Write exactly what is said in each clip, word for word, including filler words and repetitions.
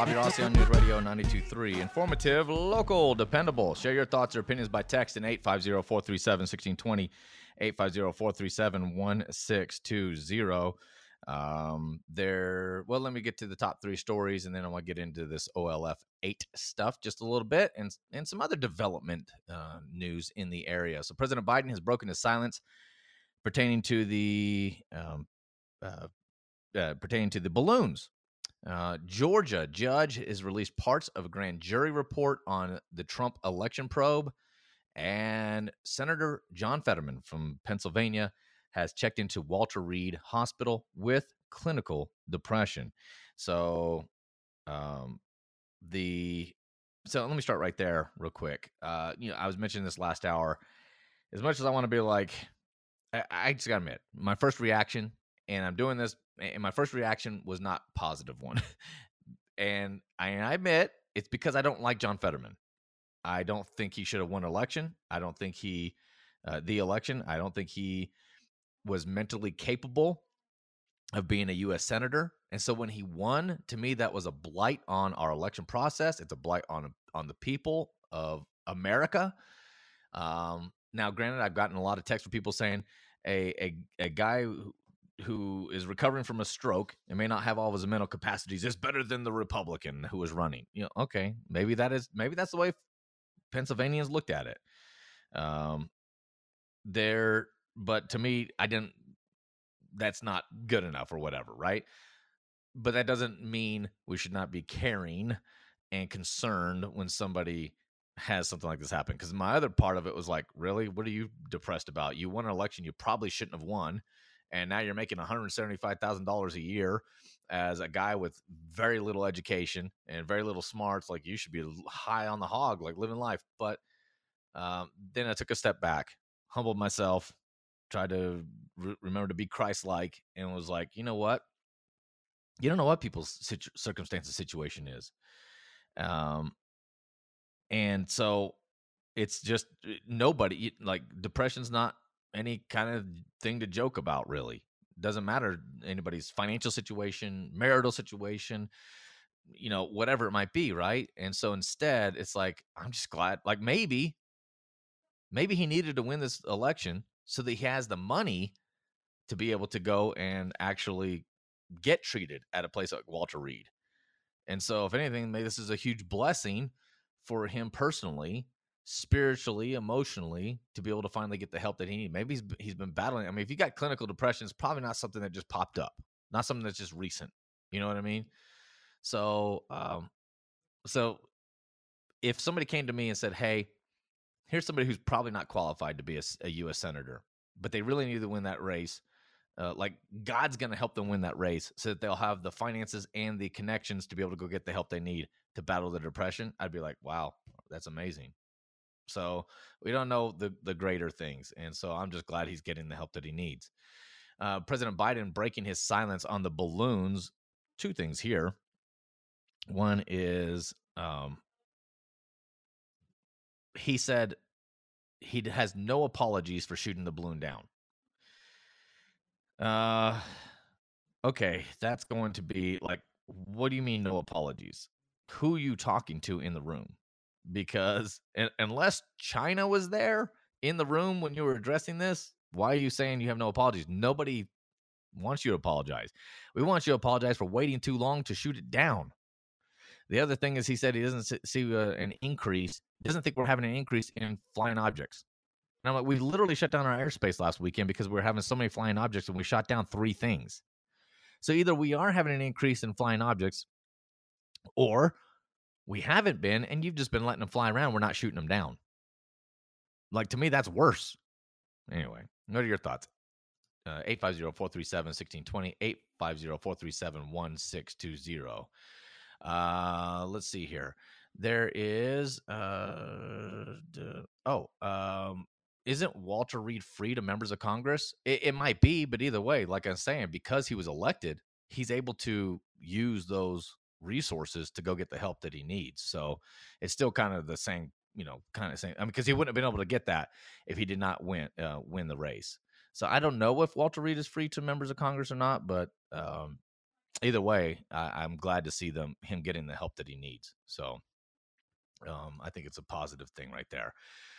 Bobby Rossi on News Radio ninety-two point three. Informative, local, dependable. Share your thoughts or opinions by text in eight five zero, four three seven, one six two zero, eight five zero, four three seven, one six two zero. Um, there, well, let me get to the top three stories, and then I want to get into this O L F eight stuff just a little bit, and, and some other development uh, news in the area. So President Biden has broken his silence pertaining to the um, uh, uh, pertaining to the balloons. Uh, Georgia judge has released parts of a grand jury report on the Trump election probe, and Senator John Fetterman from Pennsylvania has checked into Walter Reed Hospital with clinical depression. So, um, the so let me start right there, real quick. Uh, you know, I was mentioning this last hour. As much as I want to be like, I, I just gotta admit, my first reaction, and I'm doing this, and my first reaction was not a positive one. and I, I admit it's because I don't like John Fetterman. I don't think he should have won election. I don't think he, uh, the election. I don't think he was mentally capable of being a U S senator. And so when he won, to me, that was a blight on our election process. It's a blight on on the people of America. Um, now, granted, I've gotten a lot of texts from people saying a a, a guy who, who is recovering from a stroke and may not have all of his mental capacities is better than the Republican who was running. You know, okay, maybe that is maybe that's the way Pennsylvanians looked at it. Um, there, but to me, I didn't. That's not good enough or whatever, right? But that doesn't mean we should not be caring and concerned when somebody has something like this happen. Because my other part of it was like, really, what are you depressed about? You won an election you probably shouldn't have won, and now you're making one hundred seventy-five thousand dollars a year as a guy with very little education and very little smarts. Like, you should be high on the hog, like living life. But um, then I took a step back, humbled myself, tried to re- remember to be Christ-like, and was like, you know what? You don't know what people's situ- circumstance, situation is. Um, and so it's just nobody, like, depression's not any kind of thing to joke about, really. Doesn't matter anybody's financial situation, marital situation, you know, whatever it might be, right? And so instead, it's like, I'm just glad, like, maybe, maybe he needed to win this election so that he has the money to be able to go and actually get treated at a place like Walter Reed. And so, if anything, maybe this is a huge blessing for him personally, spiritually, emotionally, to be able to finally get the help that he needs. Maybe he's he's been battling. I mean, if you got clinical depression, it's probably not something that just popped up, not something that's just recent. You know what I mean? So, um, so if somebody came to me and said, "Hey, here's somebody who's probably not qualified to be a, a U S senator, but they really need to win that race," Uh, like, God's going to help them win that race so that they'll have the finances and the connections to be able to go get the help they need to battle the depression, I'd be like, wow, that's amazing. So we don't know the, the greater things. And so I'm just glad he's getting the help that he needs. Uh, President Biden breaking his silence on the balloons. Two things here. One is um, he said he has no apologies for shooting the balloon down. Uh, okay, that's going to be like, what do you mean no apologies? Who are you talking to in the room? Because un- unless China was there in the room when you were addressing this, why are you saying you have no apologies? Nobody wants you to apologize. We want you to apologize for waiting too long to shoot it down. The other thing is, he said he doesn't see uh, an increase, doesn't think we're having an increase in flying objects. And I'm like, we literally shut down our airspace last weekend because we were having so many flying objects, and we shot down three things. So either we are having an increase in flying objects, or we haven't been, and you've just been letting them fly around. We're not shooting them down. Like, to me, that's worse. Anyway, what are your thoughts? Uh, eight five zero, four three seven, one six two zero, eight five zero, four three seven, one six two zero. Uh, let's see here. There is, uh, d- oh, um, isn't Walter Reed free to members of Congress? It, it might be, but either way, like I'm saying, because he was elected, he's able to use those resources to go get the help that he needs. So it's still kind of the same, you know, kind of same. I mean, because he wouldn't have been able to get that if he did not win uh, win the race. So I don't know if Walter Reed is free to members of Congress or not, but um, either way, I, I'm glad to see them him getting the help that he needs. So um, I think it's a positive thing right there.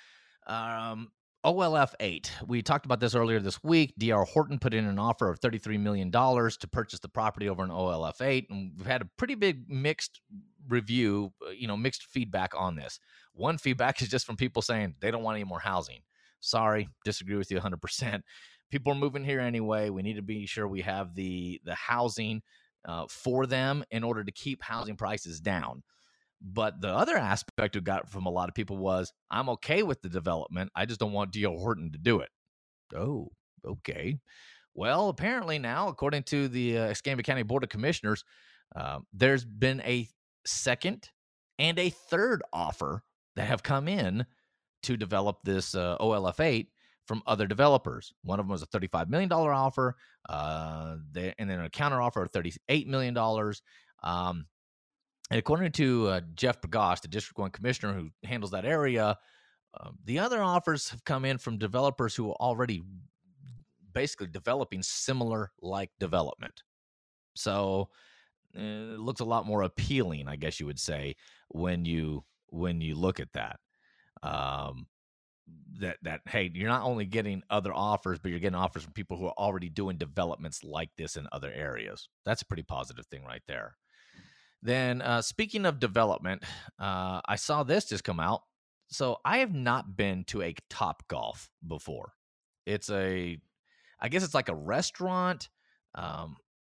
Um, O L F eight. We talked about this earlier this week. D R Horton put in an offer of thirty-three million dollars to purchase the property over in O L F eight. And we've had a pretty big mixed review, uh, you know, mixed feedback on this. One feedback is just from people saying they don't want any more housing. Sorry, disagree with you one hundred percent. People are moving here anyway. We need to be sure we have the, the housing uh, for them in order to keep housing prices down. But the other aspect we got from a lot of people was, I'm okay with the development. I just don't want D R Horton to do it. Oh, okay. Well, apparently now, according to the uh, Escambia County Board of Commissioners, uh, there's been a second and a third offer that have come in to develop this uh, O L F eight from other developers. One of them was a thirty-five million dollars offer, uh, they, and then a counter offer of thirty-eight million dollars. Um, And according to uh, Jeff Pagosh, the District one commissioner who handles that area, uh, the other offers have come in from developers who are already basically developing similar like development. So uh, it looks a lot more appealing, I guess you would say, when you when you look at that. Um, that that hey, you're not only getting other offers, but you're getting offers from people who are already doing developments like this in other areas. That's a pretty positive thing right there. Then, uh, speaking of development, uh, I saw this just come out. So I have not been to a Top Golf before. It's a, I guess it's like a restaurant um,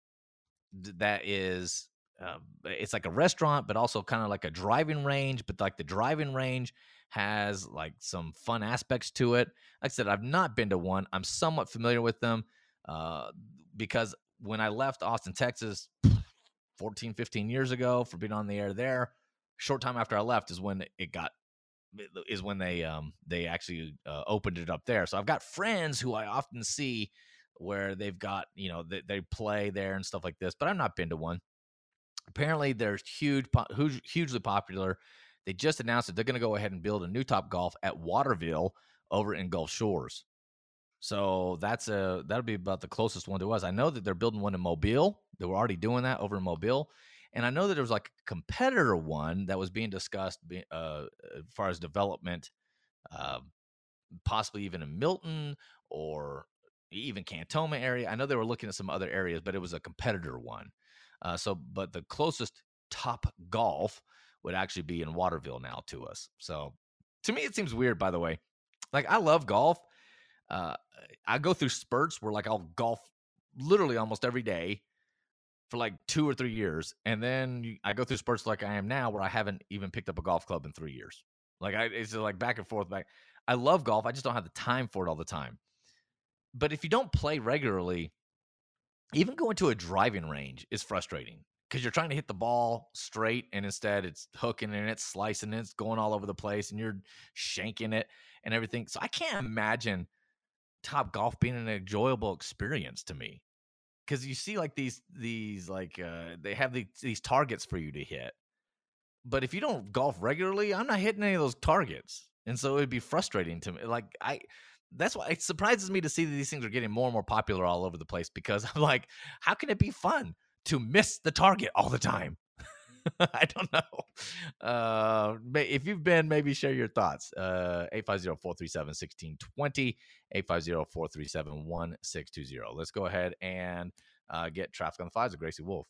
that is, uh, it's like a restaurant, but also kind of like a driving range. But like the driving range has like some fun aspects to it. Like I said, I've not been to one. I'm somewhat familiar with them uh, because when I left Austin, Texas, fourteen, fifteen years ago for being on the air there. Short time after I left is when it got, is when they um they actually uh, opened it up there. So I've got friends who I often see where they've got, you know, they, they play there and stuff like this, but I've not been to one. Apparently they're huge, hugely popular. They just announced that they're going to go ahead and build a new Top Golf at Waterville over in Gulf Shores. So that's a that'll be about the closest one to us. I know that they're building one in Mobile. They were already doing that over in Mobile, and I know that there was like a competitor one that was being discussed uh, as far as development, uh, possibly even in Milton or even Cantoma area. I know they were looking at some other areas, but it was a competitor one. Uh, so, but the closest Top Golf would actually be in Waterville now to us. So, to me, it seems weird. By the way, like I love golf. Uh, I go through spurts where like I'll golf literally almost every day for like two or three years. And then I go through spurts like I am now where I haven't even picked up a golf club in three years. Like I, it's just like back and forth back. I love golf. I just don't have the time for it all the time. But if you don't play regularly, even going to a driving range is frustrating because you're trying to hit the ball straight and instead it's hooking and it's slicing and it's going all over the place and you're shanking it and everything. So I can't imagine Top Golf being an enjoyable experience to me, because you see like these these like uh they have the, these targets for you to hit, but if you don't golf regularly, I'm not hitting any of those targets, and so it'd be frustrating to me. Like I that's why it surprises me to see that these things are getting more and more popular all over the place, because I'm like, how can it be fun to miss the target all the time? I don't know. Uh, if you've been, maybe share your thoughts. Uh, eight five zero, four three seven, one six two zero, eight five zero, four three seven, one six two zero. Let's go ahead and uh, get Traffic on the Fives with Gracie Wolf.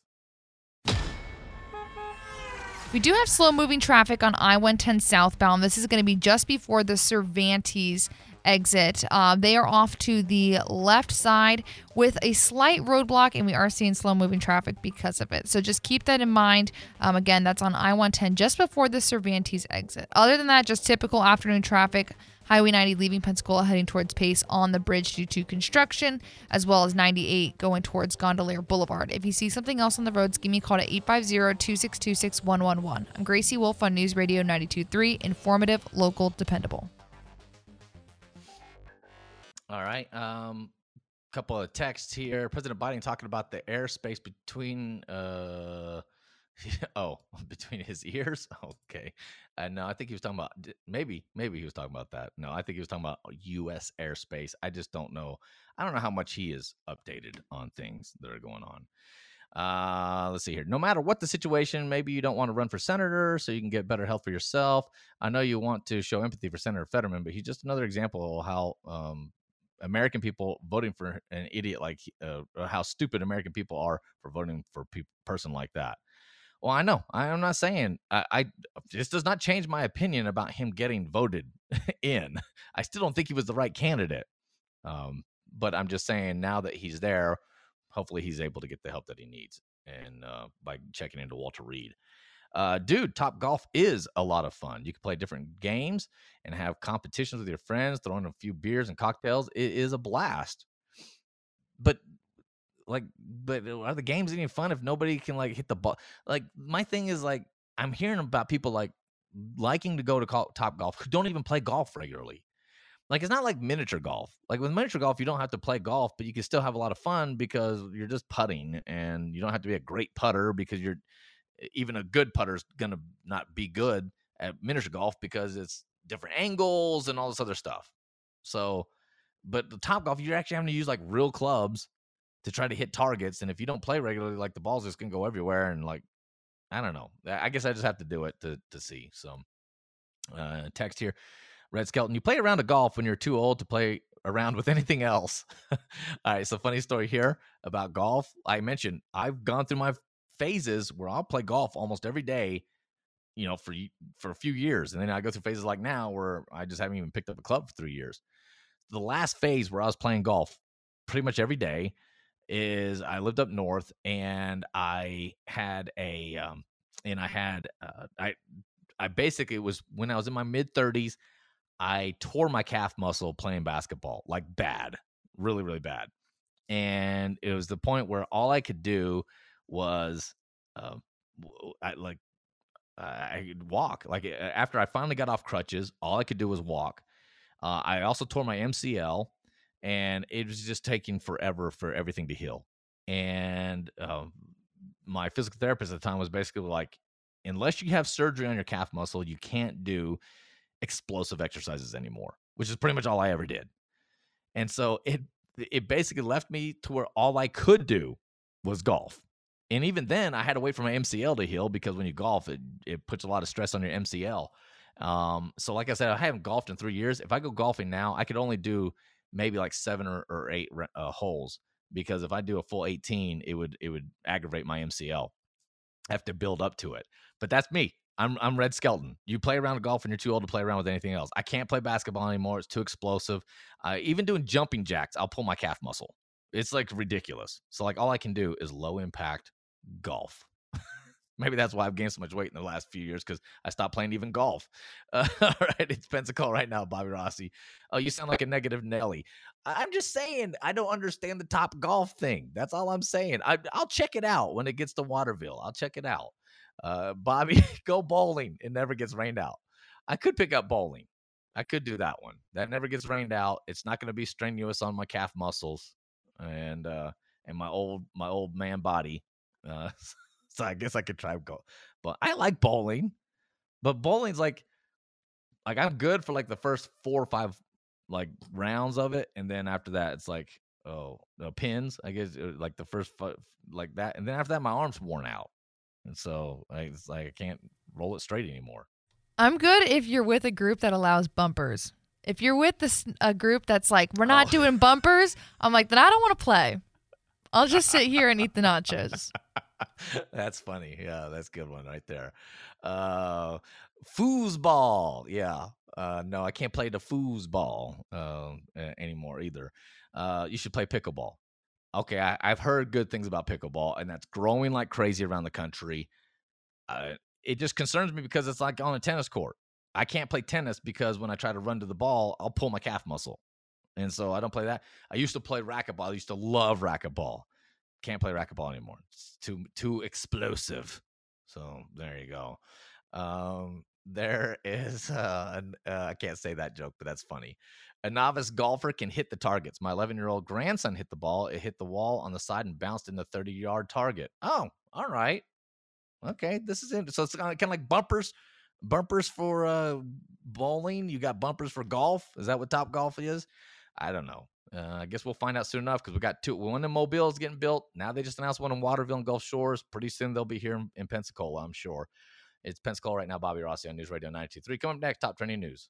We do have slow-moving traffic on I one ten southbound. This is going to be just before the Cervantes exit. Uh, they are off to the left side with a slight roadblock, and we are seeing slow-moving traffic because of it. So just keep that in mind. Um, again, that's on I one ten just before the Cervantes exit. Other than that, just typical afternoon traffic. Highway ninety leaving Pensacola heading towards Pace on the bridge due to construction, as well as ninety-eight going towards Gondolier Boulevard. If you see something else on the roads, give me a call to eight five zero, two six two, six one one one. I'm Gracie Wolf on News Radio ninety-two point three, informative, local, dependable. All right. Um, couple of texts here. President Biden talking about the airspace between uh oh, between his ears. Okay. Uh, no, I think he was talking about maybe maybe he was talking about that. No, I think he was talking about U S airspace. I just don't know. I don't know how much he is updated on things that are going on. Uh, let's see here. No matter what the situation, maybe you don't want to run for senator so you can get better health for yourself. I know you want to show empathy for Senator Fetterman, but he's just another example of how um, American people voting for an idiot like uh, how stupid American people are for voting for a pe- person like that. Well, I know. I, I'm not saying I, I. This does not change my opinion about him getting voted in. I still don't think he was the right candidate. Um, but I'm just saying now that he's there, hopefully he's able to get the help that he needs. And uh, by checking into Walter Reed, uh, dude, Top Golf is a lot of fun. You can play different games and have competitions with your friends, throw in a few beers and cocktails. It is a blast. But like, but are the games any fun if nobody can like hit the ball? Like, my thing is like, I'm hearing about people like liking to go to call, Top Golf who don't even play golf regularly. Like, it's not like miniature golf. Like with miniature golf, you don't have to play golf, but you can still have a lot of fun because you're just putting, and you don't have to be a great putter because you're even a good putter is gonna not be good at miniature golf because it's different angles and all this other stuff. So, but the Top Golf, you're actually having to use like real clubs to try to hit targets, and if you don't play regularly, like the ball's just gonna go everywhere, and like I don't know. I guess I just have to do it to to see. So, uh, text here. Red Skeleton, you play around a golf when you're too old to play around with anything else. All right, so funny story here about golf. I mentioned I've gone through my phases where I'll play golf almost every day, you know, for for a few years. And then I go through phases like now where I just haven't even picked up a club for three years. The last phase where I was playing golf pretty much every day is I lived up north, and I had a, um, and I had, uh, I, I basically was, when I was in my mid thirties, I tore my calf muscle playing basketball, like bad, really, really bad. And it was the point where all I could do was, uh, I like, I could walk. Like after I finally got off crutches, all I could do was walk. Uh, I also tore my M C L, and it was just taking forever for everything to heal. And uh, my physical therapist at the time was basically like, unless you have surgery on your calf muscle, you can't do explosive exercises anymore, which is pretty much all I ever did. And so it it basically left me to where all I could do was golf. And even then, I had to wait for my M C L to heal because when you golf, it, it puts a lot of stress on your M C L. Um, so like I said, I haven't golfed in three years. If I go golfing now, I could only do maybe like seven or, or eight uh, holes, because if I do a full eighteen, it would it would aggravate my M C L. I have to build up to it. But that's me. I'm I'm Red Skeleton. You play around golf and you're too old to play around with anything else. I can't play basketball anymore. It's too explosive. Uh, even doing jumping jacks, I'll pull my calf muscle. It's like ridiculous. So like all I can do is low impact golf. Maybe that's why I've gained so much weight in the last few years, because I stopped playing even golf. Uh, all right, it's Pensacola right now, Bobby Rossi. Oh, you sound like a negative Nelly. I'm just saying I don't understand the Top Golf thing. That's all I'm saying. I, I'll check it out when it gets to Waterville. I'll check it out. Uh, Bobby, go bowling. It never gets rained out. I could pick up bowling. I could do that one. That never gets rained out. It's not going to be strenuous on my calf muscles and uh, and my old my old man body. Uh, so I guess I could try go. But I like bowling. But bowling's like like I'm good for like the first four or five like rounds of it, and then after that it's like oh the pins. I guess like the first like that, and then after that my arm's worn out. And so it's like I can't roll it straight anymore. I'm good if you're with a group that allows bumpers. If you're with this a group that's like, we're not oh. doing bumpers, I'm like, then I don't want to play. I'll just sit here and eat the nachos. That's funny. Yeah, that's a good one right there. Uh, foosball. Yeah. Uh, no, I can't play the foosball uh, anymore either. Uh, you should play pickleball. Okay, I, I've heard good things about pickleball, and that's growing like crazy around the country. Uh, it just concerns me because it's like on a tennis court. I can't play tennis because when I try to run to the ball, I'll pull my calf muscle. And so I don't play that. I used to play racquetball. I used to love racquetball. Can't play racquetball anymore. It's too too explosive. So there you go. Um, there is, uh, an, uh, I can't say that joke, but that's funny. A novice golfer can hit the targets. My eleven-year-old grandson hit the ball. It hit the wall on the side and bounced in the thirty-yard target. Oh, all right. Okay, this is it. So it's kind of, kind of like bumpers, bumpers for uh, bowling. You got bumpers for golf. Is that what Top Golf is? I don't know. Uh, I guess we'll find out soon enough because we got two. One in Mobile is getting built. Now they just announced one in Waterville and Gulf Shores. Pretty soon they'll be here in, in Pensacola, I'm sure. It's Pensacola right now. Bobby Rossi on News Radio ninety-two point three. Coming up next, top trending news.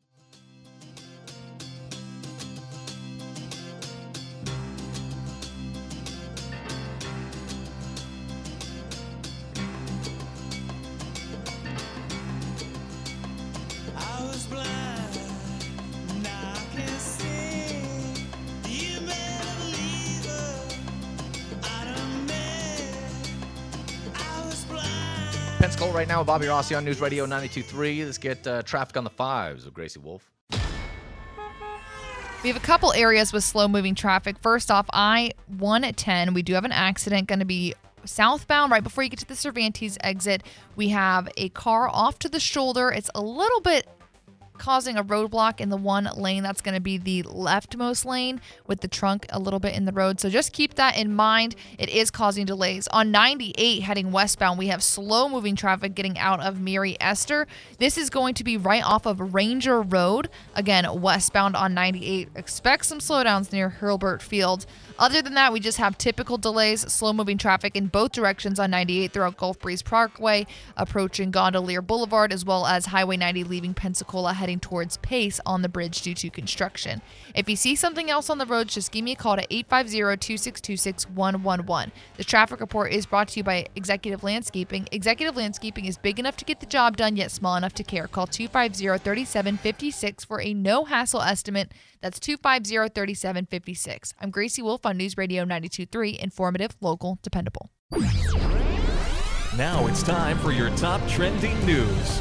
Pensacola right now with Bobby Rossi on News Radio ninety-two point three. Let's get uh, traffic on the fives with Gracie Wolf. We have a couple areas with slow-moving traffic. First off, I one ten. We do have an accident going to be southbound right before you get to the Cervantes exit. We have a car off to the shoulder. It's a little bit causing a roadblock in the one lane. That's going to be the leftmost lane with the trunk a little bit in the road. So just keep that in mind. It is causing delays. On ninety-eight heading westbound, we have slow moving traffic getting out of Mary Esther. This is going to be right off of Ranger Road. Again, westbound on ninety-eight. Expect some slowdowns near Hurlburt Field. Other than that, we just have typical delays, slow-moving traffic in both directions on ninety-eight throughout Gulf Breeze Parkway, approaching Gondolier Boulevard, as well as Highway ninety leaving Pensacola, heading towards Pace on the bridge due to construction. If you see something else on the roads, just give me a call to eight five zero, two six two, six one one one. The traffic report is brought to you by Executive Landscaping. Executive Landscaping is big enough to get the job done, yet small enough to care. Call two five zero, three seven five six for a no-hassle estimate. That's two five zero, three seven five six. I'm Gracie Wolf on News Radio ninety-two point three, informative, local, dependable. Now it's time for your top trending news.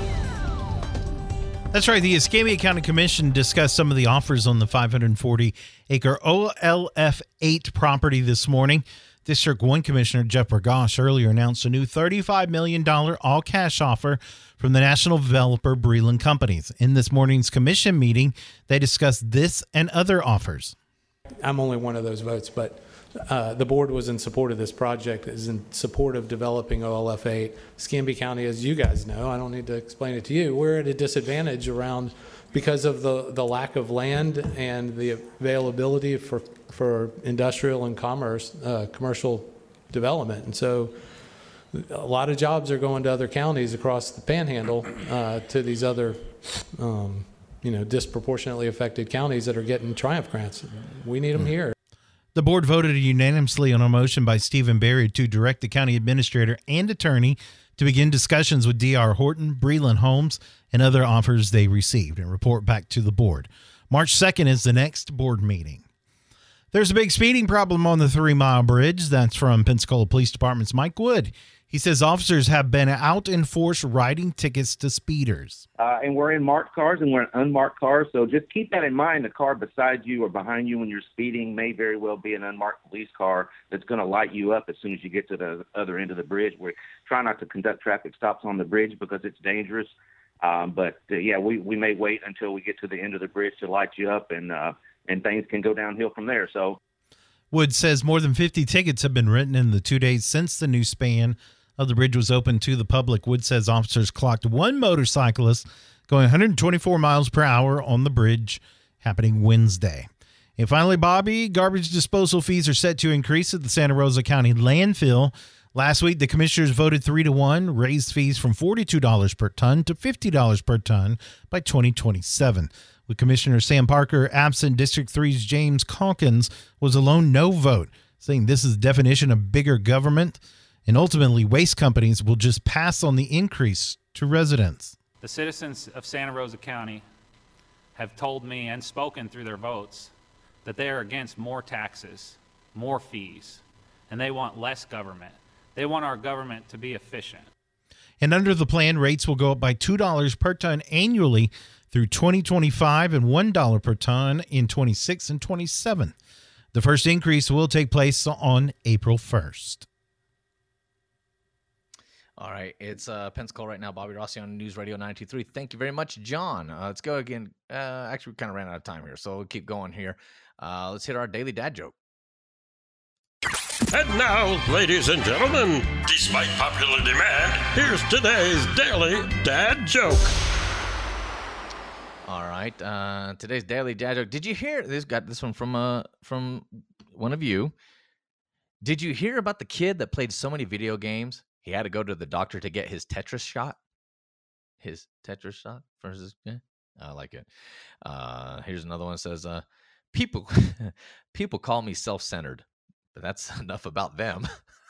That's right. The Escambia County Commission discussed some of the offers on the five hundred forty acre O L F eight property this morning. District one Commissioner Jeff Bergosh earlier announced a new thirty-five million dollars all-cash offer from the national developer Breland Companies. In this morning's commission meeting, they discussed this and other offers. I'm only one of those votes, but uh, the board was in support of this project, is in support of developing O L F eight. Escambia County, as you guys know, I don't need to explain it to you, we're at a disadvantage around because of the, the lack of land and the availability for for industrial and commerce, uh, commercial development. And so a lot of jobs are going to other counties across the panhandle uh, to these other, um, you know, disproportionately affected counties that are getting Triumph grants. We need them here. The board voted unanimously on a motion by Stephen Berry to direct the county administrator and attorney to begin discussions with D R Horton, Breland Homes, and other offers they received and report back to the board. March second is the next board meeting. There's a big speeding problem on the Three Mile Bridge. That's from Pensacola Police Department's Mike Wood. He says officers have been out in force writing tickets to speeders. Uh, and we're in marked cars and we're in unmarked cars, so just keep that in mind. The car beside you or behind you when you're speeding may very well be an unmarked police car that's going to light you up as soon as you get to the other end of the bridge. We're trying not to conduct traffic stops on the bridge because it's dangerous. Um, but, uh, yeah, we, we may wait until we get to the end of the bridge to light you up, and uh, and things can go downhill from there. So, Wood says more than fifty tickets have been written in the two days since the new span of the bridge was open to the public. Wood says officers clocked one motorcyclist going one hundred twenty-four miles per hour on the bridge, happening Wednesday. And finally, Bobby, garbage disposal fees are set to increase at the Santa Rosa County landfill. Last week, the commissioners voted three to one, raised fees from forty-two dollars per ton to fifty dollars per ton by twenty twenty-seven. With Commissioner Sam Parker absent, District three's James Calkins was a lone no vote, saying this is the definition of bigger government, and ultimately waste companies will just pass on the increase to residents. The citizens of Santa Rosa County have told me and spoken through their votes that they are against more taxes, more fees, and they want less government. They want our government to be efficient. And under the plan, rates will go up by two dollars per ton annually through twenty twenty-five and one dollar per ton in twenty-six and twenty-seven. The first increase will take place on April first. All right, it's uh, Pensacola right now. Bobby Rossi on News Radio ninety-two point three. Thank you very much, John. Uh, let's go again. Uh, actually, we kind of ran out of time here, so we'll keep going here. Uh, let's hit our daily dad joke. And now, ladies and gentlemen, despite popular demand, here's today's daily dad joke. All right. Uh, today's daily dad joke. Did you hear this? Got this one from uh from one of you. Did you hear about the kid that played so many video games he had to go to the doctor to get his Tetris shot? His Tetris shot versus yeah, I like it. Uh, here's another one that says, uh, people people call me self-centered, but that's enough about them.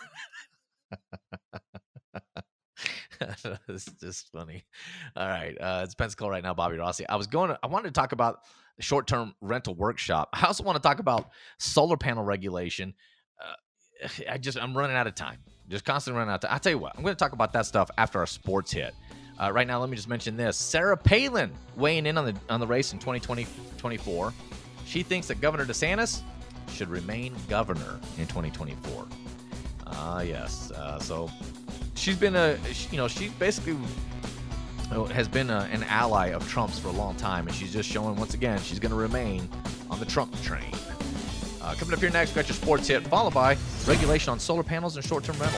It's just funny. All right. Uh, it's Pensacola right now, Bobby Rossi. I was going to, I wanted to talk about the short-term rental workshop. I also want to talk about solar panel regulation. Uh, I just, I'm running out of time. Just constantly running out of time. I'll tell you what, I'm going to talk about that stuff after our sports hit. Uh, right now, let me just mention this. Sarah Palin weighing in on the on the race in twenty twenty, twenty-four. She thinks that Governor DeSantis should remain governor in twenty twenty-four. Ah, uh, yes. Uh, so she's been a, you know, she basically has been a, an ally of Trump's for a long time, and she's just showing once again she's going to remain on the Trump train. Uh, coming up here next, we got your sports hit, followed by regulation on solar panels and short-term rental.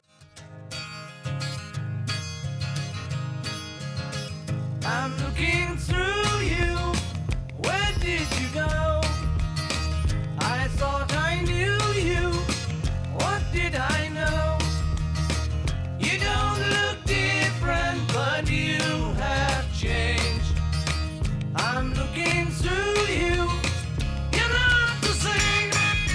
I'm looking through you. Where did you go? I thought I knew you. What did I know? You don't look different, but you have changed. I'm looking through you. You're not the same.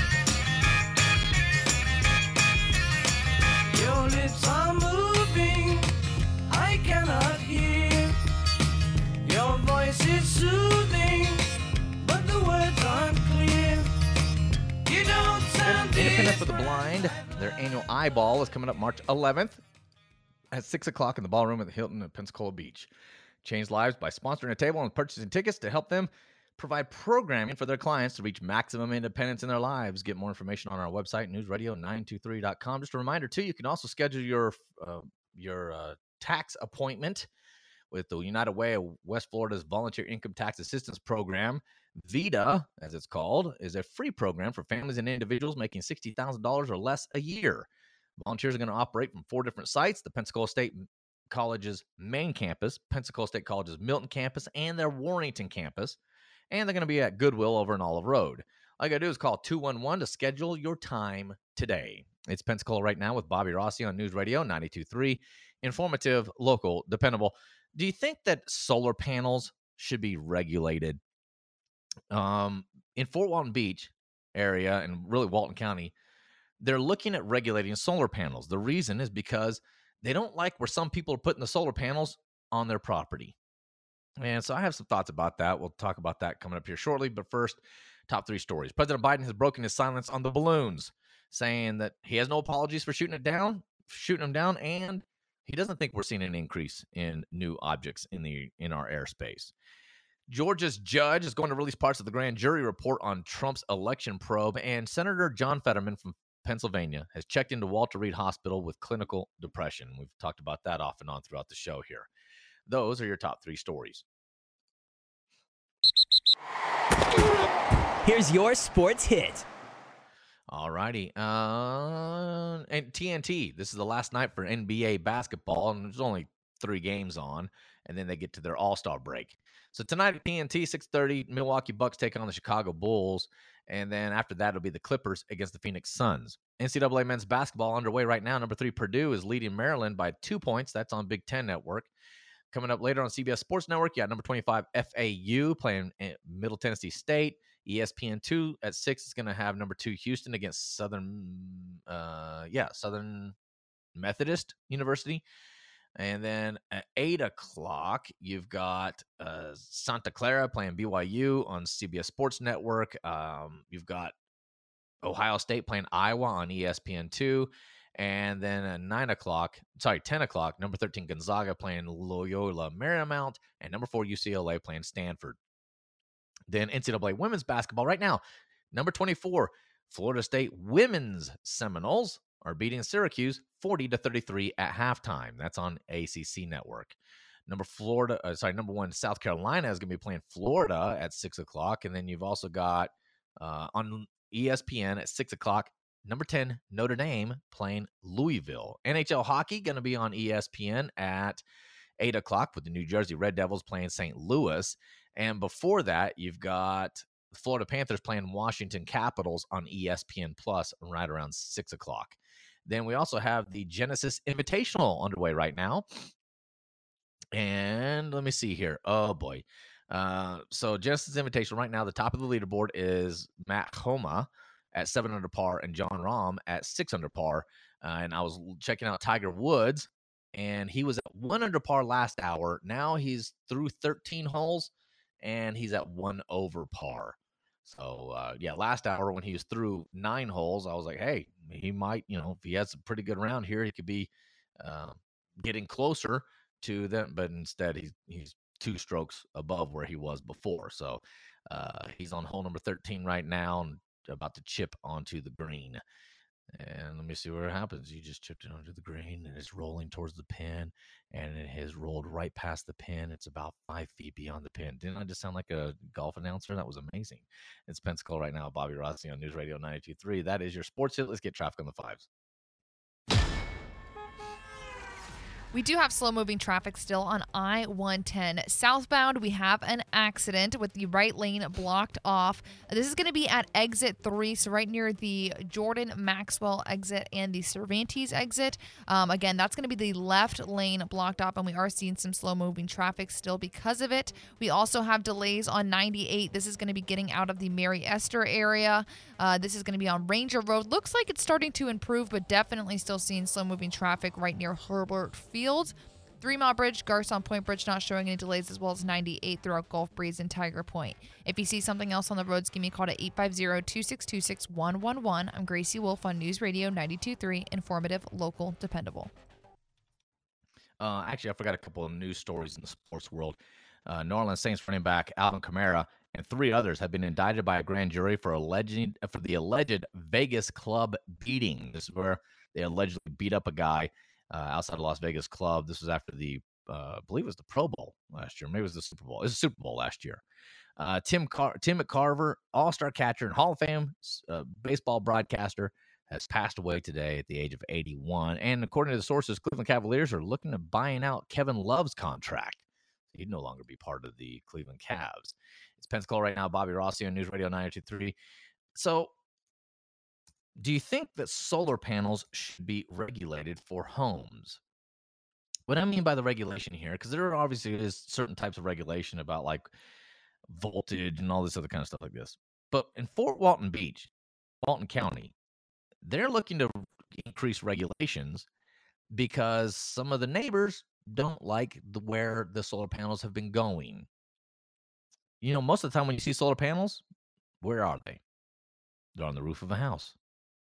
Your lips are moving. I cannot hear. Your voice is soothing, but the words aren't clear. You don't sound Independent for the Blind, their annual Eyeball is coming up March eleventh at six o'clock in the ballroom at the Hilton at Pensacola Beach. Change lives by sponsoring a table and purchasing tickets to help them provide programming for their clients to reach maximum independence in their lives. Get more information on our website, news radio nine two three dot com. Just a reminder, too, you can also schedule your, uh, your uh, tax appointment with the United Way of West Florida's Volunteer Income Tax Assistance Program. VITA, as it's called, is a free program for families and individuals making sixty thousand dollars or less a year. Volunteers are going to operate from four different sites: the Pensacola State College's main campus, Pensacola State College's Milton campus, and their Warrington campus. And they're going to be at Goodwill over in Olive Road. All you got to do is call two one one to schedule your time today. It's Pensacola right now with Bobby Rossi on News Radio ninety-two point three. Informative, local, dependable. Do you think that solar panels should be regulated? Um, in Fort Walton Beach area and really Walton County, they're looking at regulating solar panels. The reason is because they don't like where some people are putting the solar panels on their property. And so I have some thoughts about that. We'll talk about that coming up here shortly. But first, top three stories. President Biden has broken his silence on the balloons, saying that he has no apologies for shooting it down, shooting them down, and he doesn't think we're seeing an increase in new objects in the in our airspace. Georgia's judge is going to release parts of the grand jury report on Trump's election probe, and Senator John Fetterman from Pennsylvania has checked into Walter Reed Hospital with clinical depression. We've talked about that off and on throughout the show here. Those are your top three stories. Here's your sports hit. All righty. Uh, and T N T, this is the last night for N B A basketball, and there's only three games on, and then they get to their all-star break. So tonight at T N T, six thirty, Milwaukee Bucks take on the Chicago Bulls, and then after that, it'll be the Clippers against the Phoenix Suns. N C double A men's basketball underway right now. Number three, Purdue is leading Maryland by two points. That's on Big Ten Network. Coming up later on C B S Sports Network, you got number twenty-five, F A U, playing Middle Tennessee State. E S P N two at six is going to have number two, Houston, against Southern, uh, yeah, Southern Methodist University. And then at eight o'clock, you've got uh, Santa Clara playing B Y U on C B S Sports Network. Um, you've got Ohio State playing Iowa on E S P N two. And then at nine o'clock, sorry, ten o'clock, number thirteen, Gonzaga playing Loyola Marymount. And number four, U C L A playing Stanford. Then N C double A women's basketball right now. Number twenty-four, Florida State women's Seminoles are beating Syracuse forty to thirty-three at halftime. That's on A C C Network. Number Florida, uh, sorry, number one, South Carolina is going to be playing Florida at six o'clock. And then you've also got uh, on E S P N at six o'clock, number ten, Notre Dame playing Louisville. N H L hockey going to be on E S P N at eight o'clock with the New Jersey Red Devils playing Saint Louis. And before that, you've got the Florida Panthers playing Washington Capitals on E S P N Plus right around six o'clock. Then we also have the Genesis Invitational underway right now. And let me see here. Oh, boy. Uh, so Genesis Invitational right now, the top of the leaderboard is Matt Homa at seven under par and John Rahm at six under par. Uh, and I was checking out Tiger Woods, and he was at one under par last hour. Now he's through thirteen holes, and he's at one over par. So, uh, yeah, last hour when he was through nine holes, I was like, hey, he might, you know, if he has a pretty good round here, he could be uh, getting closer to them. But instead, he's, he's two strokes above where he was before. So uh, he's on hole number thirteen right now and about to chip onto the green. And let me see what happens. You just chipped it onto the green, and it's rolling towards the pin, and it has rolled right past the pin. It's about five feet beyond the pin. Didn't I just sound like a golf announcer? That was amazing. It's Pensacola right now. Bobby Rossi on News Radio ninety-two point three. That is your sports hit. Let's get traffic on the fives. We do have slow-moving traffic still on I one ten southbound. We have an accident with the right lane blocked off. This is going to be at exit three, so right near the Jordan Maxwell exit and the Cervantes exit. Um, again, that's going to be the left lane blocked off, and we are seeing some slow-moving traffic still because of it. We also have delays on ninety-eight. This is going to be getting out of the Mary Esther area. Uh, this is going to be on Ranger Road. Looks like it's starting to improve, but definitely still seeing slow-moving traffic right near Herbert Field. Three Mile Bridge, Garcon Point Bridge not showing any delays, as well as ninety-eight throughout Gulf Breeze and Tiger Point. If you see something else on the roads, give me a call to eight five zero, two six two, six one one one. I'm Gracie Wolf on News Radio ninety-two point three, informative, local, dependable. Uh, actually, I forgot a couple of news stories in the sports world. Uh, New Orleans Saints running back Alvin Kamara and three others have been indicted by a grand jury for alleged for the alleged Vegas club beating. This is where they allegedly beat up a guy Uh, outside of Las Vegas club. This was after the, uh, I believe it was the Pro Bowl last year. Maybe it was the Super Bowl. It was the Super Bowl last year. Uh, Tim Car- Tim McCarver, all-star catcher and Hall of Fame uh, baseball broadcaster, has passed away today at the age of eighty-one. And according to the sources, Cleveland Cavaliers are looking at buying out Kevin Love's contract. He'd no longer be part of the Cleveland Cavs. It's Pensacola right now. Bobby Rossi on News Radio ninety-two point three. So, do you think that solar panels should be regulated for homes? What I mean by the regulation here, because there obviously is certain types of regulation about like voltage and all this other kind of stuff like this. But in Fort Walton Beach, Walton County, they're looking to increase regulations because some of the neighbors don't like the, where the solar panels have been going. You know, most of the time when you see solar panels, where are they? They're on the roof of a house.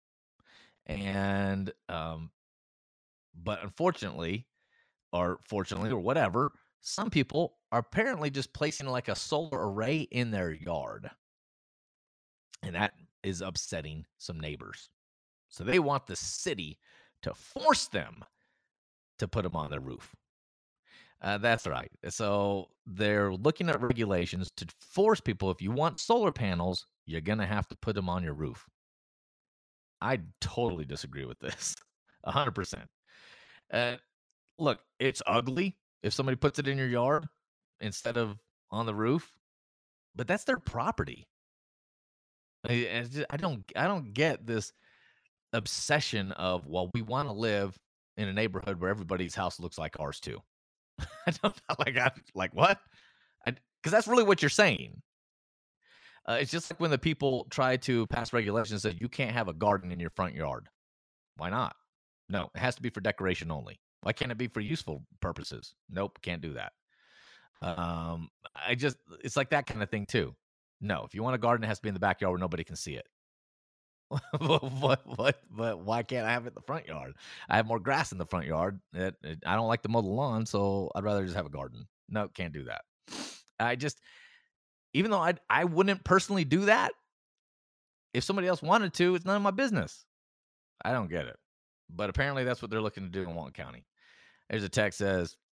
And, um, but unfortunately, or fortunately, or whatever, some people are apparently just placing like a solar array in their yard. And that is upsetting some neighbors. So they want the city to force them to put them on their roof. Uh, that's right. So they're looking at regulations to force people, if you want solar panels, you're going to have to put them on your roof. I totally disagree with this. one hundred percent. Uh, look, it's ugly if somebody puts it in your yard instead of on the roof, but that's their property. I, I, just, I don't I don't get this obsession of, well, we want to live in a neighborhood where everybody's house looks like ours too. I don't like I like what? Because that's really what you're saying. Uh, it's just like when the people try to pass regulations that you can't have a garden in your front yard. Why not? No, it has to be for decoration only. Why can't it be for useful purposes? Nope, can't do that. Um, I just, it's like that kind of thing too. No, if you want a garden, it has to be in the backyard where nobody can see it. what, what, what, but why can't I have it in the front yard? I have more grass in the front yard. It, it, I don't like to mow the lawn, so I'd rather just have a garden. No, can't do that. I just, even though I I wouldn't personally do that, if somebody else wanted to, it's none of my business. I don't get it. But apparently that's what they're looking to do in Walton County. There's a text that says,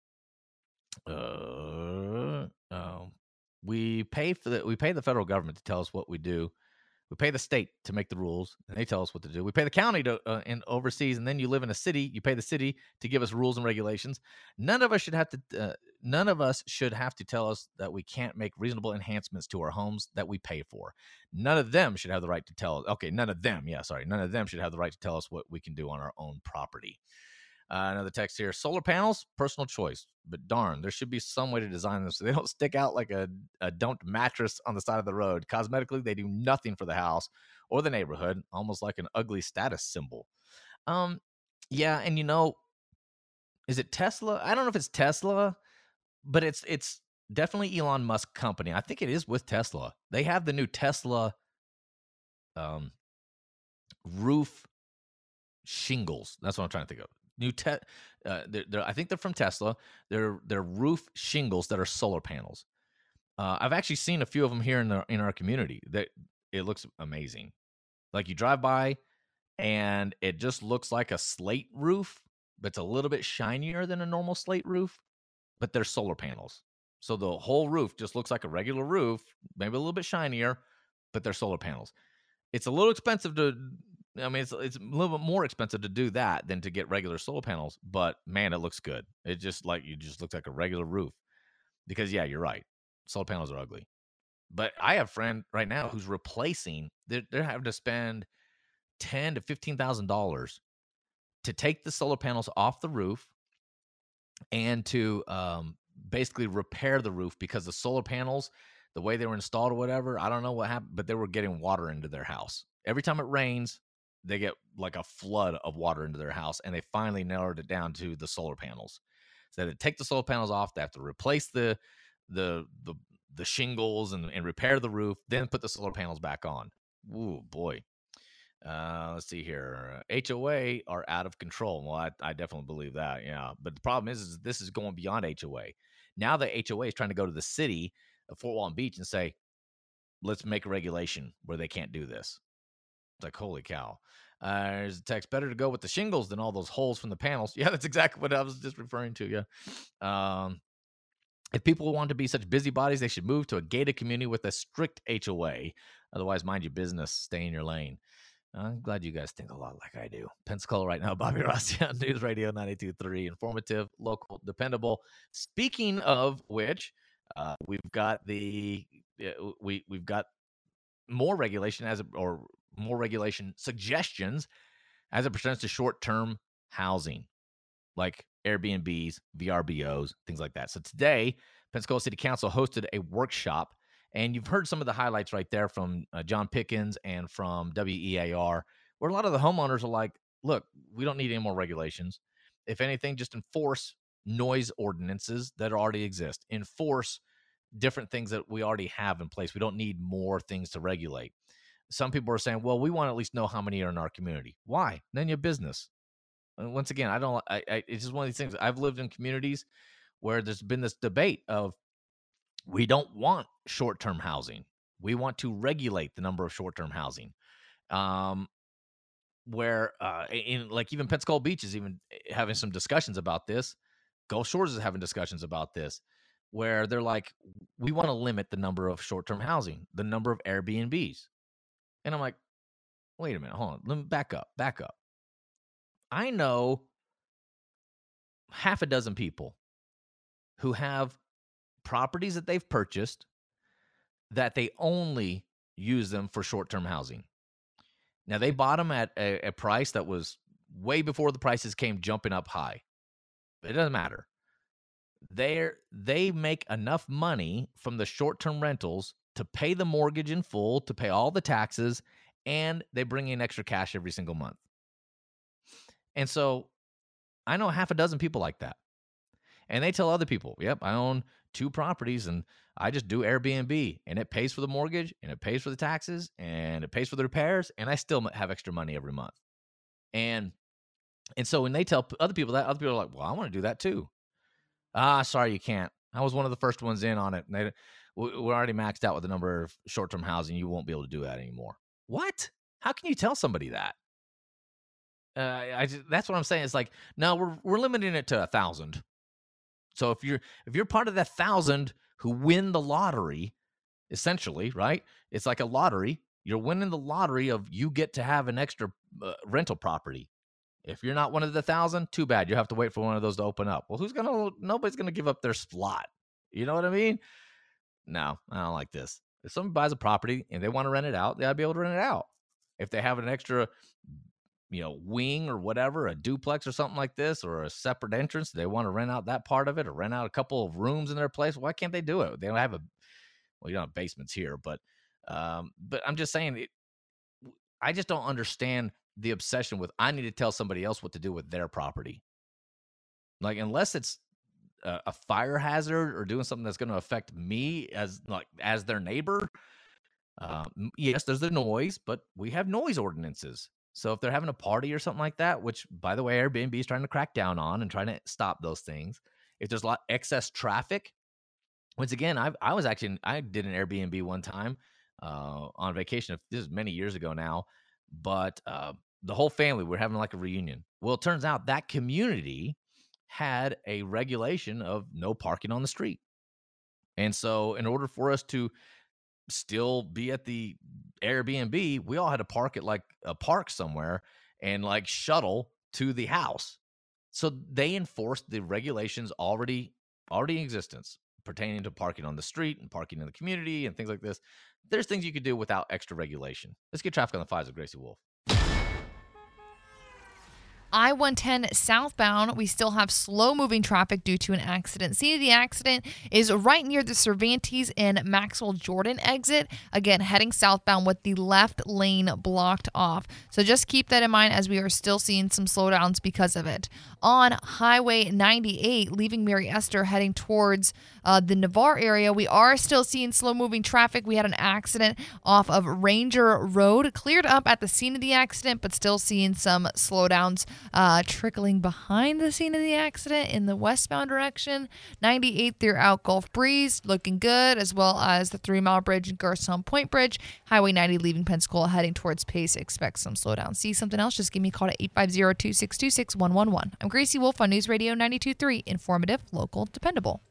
uh, uh, we pay for the we pay the federal government to tell us what we do We pay the state to make the rules, and they tell us what to do. We pay the county to uh, and overseas, and then you live in a city. You pay the city to give us rules and regulations. None of us should have to. Uh, none of us should have to tell us that we can't make reasonable enhancements to our homes that we pay for. None of them should have the right to tell us. Okay, none of them. Yeah, sorry, none of them should have the right to tell us what we can do on our own property. Uh, another text here: solar panels, personal choice, but darn, there should be some way to design them so they don't stick out like a, a dumped mattress on the side of the road. Cosmetically, they do nothing for the house or the neighborhood, almost like an ugly status symbol. Um, yeah, and you know, is it Tesla? I don't know if it's Tesla, but it's it's definitely Elon Musk company. I think it is with Tesla. They have the new Tesla um, roof shingles. That's what I'm trying to think of. New te- uh, they're, they're, I think they're from Tesla. They're they're roof shingles that are solar panels. Uh, I've actually seen a few of them here in the in our community. That it looks amazing. Like you drive by, and it just looks like a slate roof, but it's a little bit shinier than a normal slate roof. But they're solar panels, so the whole roof just looks like a regular roof, maybe a little bit shinier, but they're solar panels. It's a little expensive to. I mean, it's it's a little bit more expensive to do that than to get regular solar panels, but man, it looks good. It just like you just looks like a regular roof. Because yeah, you're right. Solar panels are ugly. But I have a friend right now who's replacing. They're, they're having to spend ten to fifteen thousand dollars to take the solar panels off the roof and to um, basically repair the roof because the solar panels, the way they were installed or whatever, I don't know what happened, but they were getting water into their house every time it rains. They get like a flood of water into their house, and they finally narrowed it down to the solar panels. So they take the solar panels off. They have to replace the the the, the shingles and, and repair the roof, then put the solar panels back on. Ooh, boy. Uh, let's see here. H O A are out of control. Well, I, I definitely believe that, yeah. But the problem is, is this is going beyond H O A. Now the H O A is trying to go to the city of Fort Walton Beach and say, let's make a regulation where they can't do this. It's like, holy cow. Uh, there's a text, better to go with the shingles than all those holes from the panels. Yeah, that's exactly what I was just referring to, yeah. Um, if people want to be such busybodies, they should move to a gated community with a strict H O A. Otherwise, mind your business, stay in your lane. I'm glad you guys think a lot like I do. Pensacola right now, Bobby Rossi on News Radio ninety-two point three. Informative, local, dependable. Speaking of which, uh, we've got the uh, we we've got more regulation as a, or more regulation suggestions as it pertains to short-term housing, like Airbnbs, V R B Os, things like that. So today, Pensacola City Council hosted a workshop, and you've heard some of the highlights right there from uh, John Pickens and from W E A R, where a lot of the homeowners are like, look, we don't need any more regulations. If anything, just enforce noise ordinances that already exist. Enforce different things that we already have in place. We don't need more things to regulate. Some people are saying, well, we want to at least know how many are in our community. Why? None of your business. And once again, I don't, I, I, it's just one of these things. I've lived in communities where there's been this debate of, we don't want short-term housing. We want to regulate the number of short-term housing. Um, where, uh, in like even Pensacola Beach is even having some discussions about this. Gulf Shores is having discussions about this, where they're like, we want to limit the number of short-term housing, the number of Airbnbs. And I'm like, wait a minute, hold on. Let me back up, back up. I know half a dozen people who have properties that they've purchased that they only use them for short-term housing. Now, they bought them at a, a price that was way before the prices came jumping up high. It doesn't matter. They're, they make enough money from the short-term rentals to pay the mortgage in full, to pay all the taxes, and they bring in extra cash every single month. And so I know half a dozen people like that. And they tell other people, yep, I own two properties and I just do Airbnb, and it pays for the mortgage, and it pays for the taxes, and it pays for the repairs, and I still have extra money every month. And and so when they tell other people that, other people are like, well, I want to do that too. Ah, sorry, you can't. I was one of the first ones in on it. And they, we're already maxed out with the number of short-term housing. You won't be able to do that anymore. What? How can you tell somebody that? Uh, I just, that's what I'm saying. It's like, no, we're we're limiting it to a thousand. So if you're if you're part of that thousand who win the lottery, essentially, right? It's like a lottery. You're winning the lottery of you get to have an extra uh, rental property. If you're not one of the thousand, too bad. You have to wait for one of those to open up. Well, who's going to, nobody's going to give up their slot. You know what I mean? No, I don't like this. If somebody buys a property and they want to rent it out, they ought to be able to rent it out. If they have an extra, you know, wing or whatever, a duplex or something like this, or a separate entrance, they want to rent out that part of it or rent out a couple of rooms in their place. Why can't they do it? They don't have a, well, you don't have basements here, but, um, but I'm just saying, it, I just don't understand the obsession with, I need to tell somebody else what to do with their property. Like, unless it's a, a fire hazard or doing something that's going to affect me as like, as their neighbor. Um, yes, there's the noise, but we have noise ordinances. So if they're having a party or something like that, which, by the way, Airbnb is trying to crack down on and trying to stop those things. If there's a lot excess traffic, once again, I I was actually, I did an Airbnb one time uh, on vacation. This is many years ago now, but uh, the whole family, we're having like a reunion. Well, it turns out that community had a regulation of no parking on the street. And so in order for us to still be at the Airbnb, we all had to park at like a park somewhere and like shuttle to the house. So they enforced the regulations already already in existence pertaining to parking on the street and parking in the community and things like this. There's things you could do without extra regulation. Let's get traffic on the fives with Gracie Wolf. I one ten southbound, we still have slow-moving traffic due to an accident. Scene of the accident is right near the Cervantes and Maxwell Jordan exit. Again, heading southbound with the left lane blocked off. So just keep that in mind as we are still seeing some slowdowns because of it. On Highway ninety-eight, leaving Mary Esther heading towards uh, the Navarre area, we are still seeing slow-moving traffic. We had an accident off of Ranger Road, cleared up at the scene of the accident, but still seeing some slowdowns Uh, trickling behind the scene of the accident in the westbound direction. ninety-eight throughout Gulf Breeze, looking good, as well as the Three Mile Bridge and Garcon Point Bridge. Highway ninety leaving Pensacola, heading towards Pace. Expect some slowdown. See something else? Just give me a call to eight five zero, two six two, six one one one. I'm Gracie Wolf on News Radio ninety-two point three. Informative, local, dependable.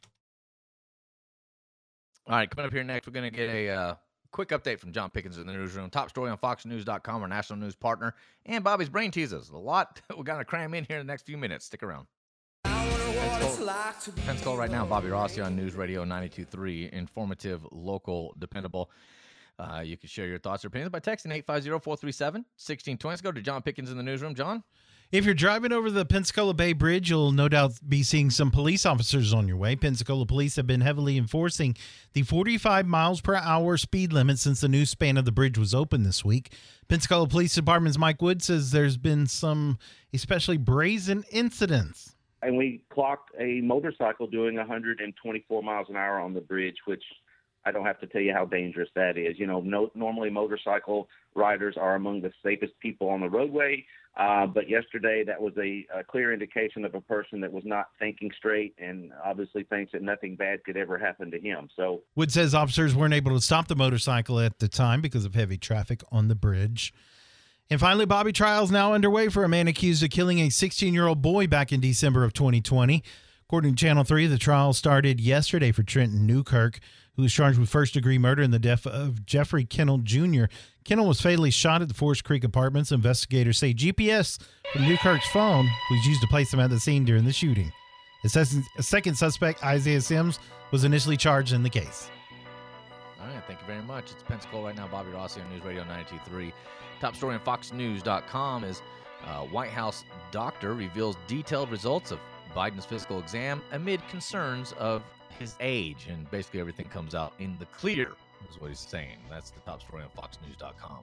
All right, coming up here next, we're going to get a uh, quick update from John Pickens in the newsroom. Top story on fox news dot com, our national news partner, and Bobby's Brain Teasers. A lot we're going to cram in here in the next few minutes. Stick around. Pensacola right now, Bobby Rossi on News Radio ninety-two point three. Informative, local, dependable. Uh, you can share your thoughts or opinions by texting eight five zero, four three seven, one six two zero. Let's go to John Pickens in the newsroom. John? If you're driving over the Pensacola Bay Bridge, you'll no doubt be seeing some police officers on your way. Pensacola police have been heavily enforcing the forty-five miles per hour speed limit since the new span of the bridge was open this week. Pensacola Police Department's Mike Wood says there's been some especially brazen incidents. And we clocked a motorcycle doing one hundred twenty-four miles an hour on the bridge, which I don't have to tell you how dangerous that is. You know, no, normally motorcycle riders are among the safest people on the roadway. Uh, but yesterday, that was a, a clear indication of a person that was not thinking straight and obviously thinks that nothing bad could ever happen to him. So Wood says officers weren't able to stop the motorcycle at the time because of heavy traffic on the bridge. And finally, Bobby, trials now underway for a man accused of killing a sixteen-year-old boy back in December of twenty twenty. According to Channel three, the trial started yesterday for Trenton Newkirk, who was charged with first-degree murder in the death of Jeffrey Kennel Junior Kennel was fatally shot at the Forest Creek Apartments. Investigators say G P S from Newkirk's phone was used to place him at the scene during the shooting. A second suspect, Isaiah Sims, was initially charged in the case. All right, thank you very much. It's Pensacola right now. Bobby Rossi on News Radio ninety-two point three. Top story on fox news dot com is uh, White House doctor reveals detailed results of Biden's physical exam amid concerns of his age, and basically everything comes out in the clear, is what he's saying. That's the top story on fox news dot com.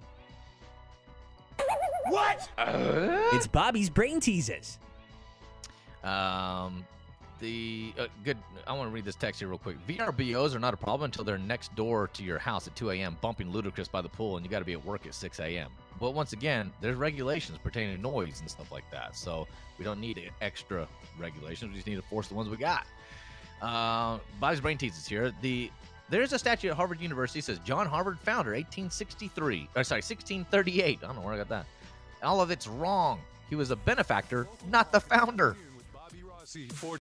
What? Uh, it's Bobby's Brain Teasers. Um, the uh, good. I want to read this text here real quick. V R B Os are not a problem until they're next door to your house at two a.m. bumping Ludacris by the pool, and you got to be at work at six a.m. But once again, there's regulations pertaining to noise and stuff like that, so we don't need extra regulations. We just need to force the ones we got. Uh, Bobby's Brain Teasers here. The there's a statue at Harvard University that says John Harvard founder, eighteen sixty-three. Or sorry, sixteen thirty-eight. I don't know where I got that. All of it's wrong. He was a benefactor, not the founder.